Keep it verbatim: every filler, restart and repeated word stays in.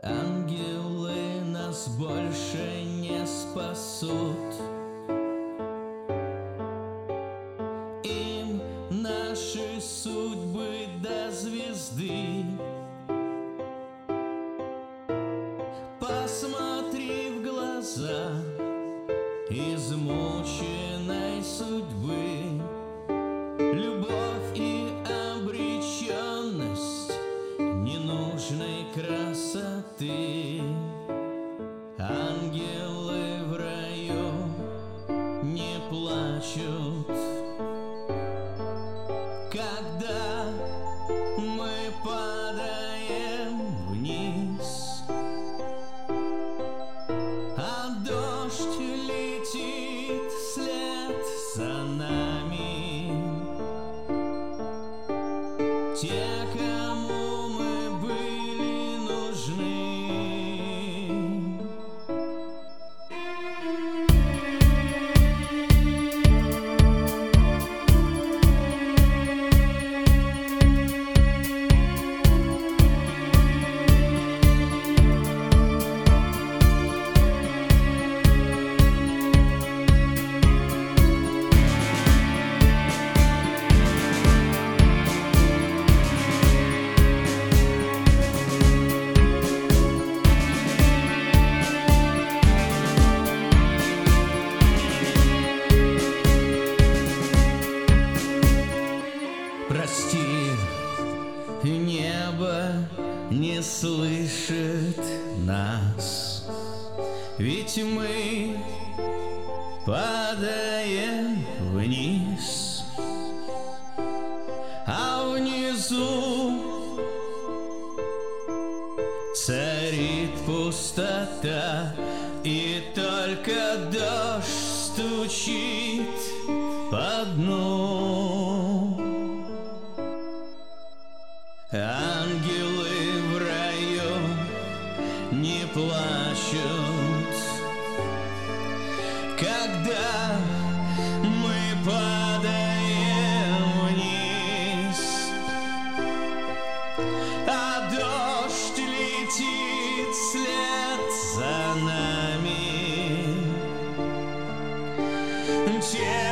Ангелы нас больше не спасут. Им наши судьбы до звезды. Посмотри в глаза измученной судьбы. Любовь и обреченность ненужной красоты. Ангелы в раю не плачут, когда мы падаем вниз, а дождь летит вслед за нами. Те, кому мы были нужны. Прости, небо не слышит нас, ведь мы падаем вниз, а внизу царит пустота, и только дождь стучит по дну. Ангелы в раю не плачут, когда мы падаем вниз, а дождь летит вслед за нами. Те,